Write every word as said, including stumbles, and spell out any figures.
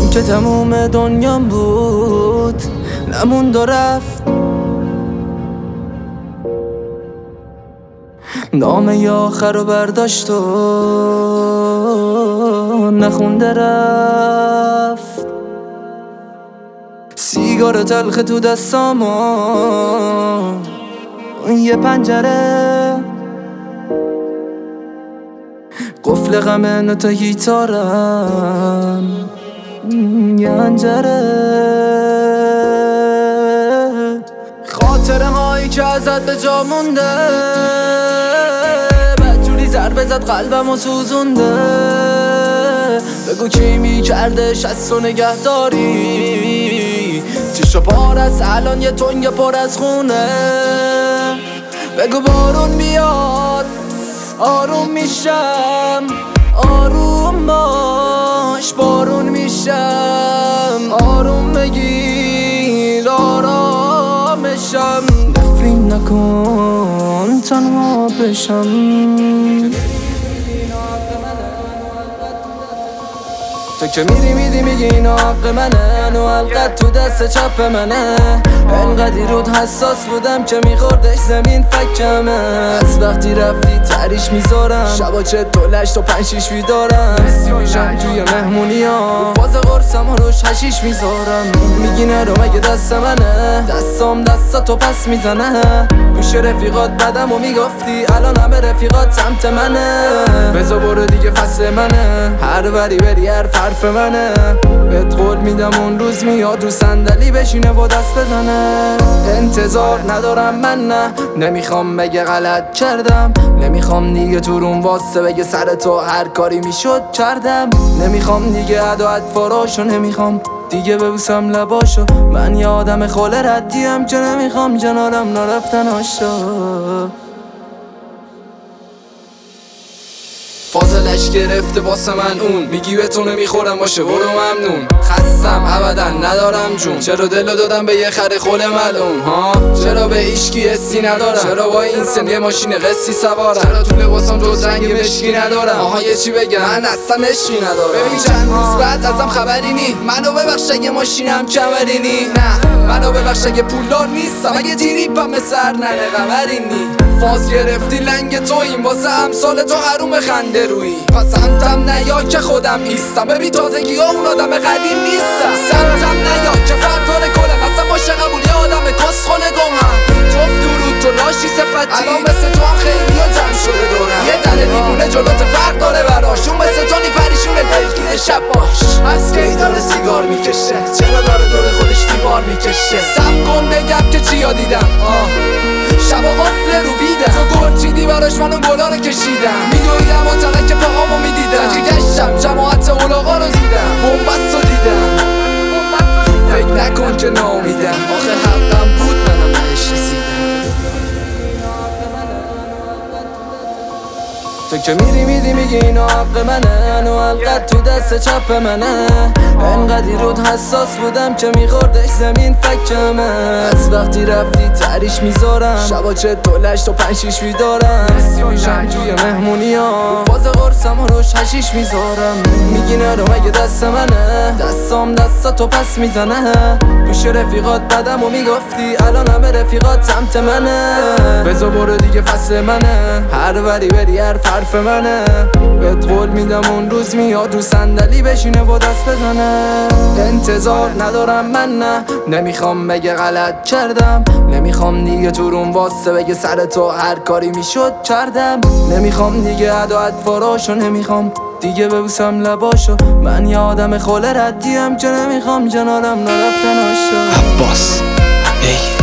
این که تموم دنیام بود نموند و رفت، نامه آخر رو برداشت و نخونده رفت. سیگار تلخ تو دستام و یه پنجره، قفل غم تا گیتارم یه انجره. خاطره هایی که ازت به جا مونده، بدجوری ضربه زد قلبم و سوزونده. بگو کی میکردش از تو نگهداری، چشا پار از الان یه تنگ پر از خونه. بگو بارون بیاد آروم میشم، آروم باش بارون میشم. آروم بگیر آرامشم، نفرین نکن تنها بشم. تو که میری میدی میگی این حق منه، نو حلقت تو دست چپ منه. انقدی رود حساس بودم که میخوردش زمین فکمه. از وقتی رفتی تریش میذارم، شبا چه دولشت و پنج شیش بیدارم. حسی میشم توی مهمونی ها، باز قرصم و روش حشیش میذارم. میگی نرو مگه دست منه، دستام دستاتو پس میزنه. میشه رفیقات بدم و میگفتی الان همه رفیقات سمت منه. بزا برو دیگه فصل منه، هر وری بری هر حرف منه. بهت قول میدم اون روز میاد رو صندلی بشینه و دست بزنه. انتظار ندارم من، نه نمیخوام بگه غلط کردم. نمیخوام دیگه تو روم واسه بگه سر تو هر کاری میشد کردم. نمیخوام دیگه ادا اطفاراشو، نمیخوام دیگه ببوسم لباشو. من یه آدم خوله ردیم که نمیخوام جنالم نرفتن آشا. فاضلش گرفته واسه من اون، میگی به تو نمیخورم باشه برو ممنون. خستم ابدا ندارم جون، چرا دلو دادم به یه خر خول ملعون ها؟ چرا به هیچکی حسی ندارم؟ چرا با این سن یه ماشین قصی سوارم؟ چرا تو لباسم جز رنگ مشکی ندارم؟ آها یه چی بگم من اصلا عشقی ندارم. ببین چند روز بعد ازم خبری نی، منو ببخش اگه ماشینم کمری نی. نه منو ببخش اگه پولدار نیستم، اگه تیریپم به سر ننه قمری نی. فاز گرفتی لنگ تو این واسه امثال تو حروم خنده روی. پس سمتم نیا که خودم ایستم، ببین تازگی ها اون آدم قدیم نیستم. سمتم نیا که فرطانه کنم، اصلا باشه قبول یه آدم کسخونه گمم. جفت درود تو لاشی صفتی، الان مثل تو هم خیلی ها جمع شده دورم. یه دل دیوونه جلوت فرق داره براشون، مثل تو نی پریشونه دلگیر شب باش. از کی داره سیگار میکشه، چرا داره دور خودش دیوار میکشه. سب کن بگم که چیا دیدم، آه شب و غفله رو بیدم. تو گرچیدی براش منو گلا رو کشیدم. میدویدم و تنک پاهامو میدیدم. که گشتم جماعت اولاغا رو دیدم، بومبست رو دیدم. فکر نکن که ناامیدم، آخه حقم بود منم بهش رسیدم. تو که میری میدی میگی این حق منه، نو حلقت تو دست چپ منه. انقدی رود حساس بودم که میخوردش زمین فکمه. از وقتی رفتی تریش میذارم، شبا چه دولشت و پنج شیش بیدارم. حسی میشم توی مهمونی ها، باز قرصم و روش حشیش میذارم. میگی نرو مگه دست منه، دستام دستاتو پس میزنه. میشه رفیقات بدم و میگفتی الان همه رفیقات سمت منه. بزا برو دیگه فصل منه، هر وری بری هر حرف منه. بهت قول میدم اون روز میاد رو صندلی بشینه و دست بزنه. انتظار ندارم من، نه نمیخوام بگه غلط کردم. نمیخوام دیگه تو روم واسه بگه سر تو هر کاری میشد کردم. نمیخوام دیگه ادا اطفاراشو، نمیخوام دیگه ببوسم لباشو. من یه آدم خوله ردیم که نمیخوام جنالم نرفتن آشا. عباس ای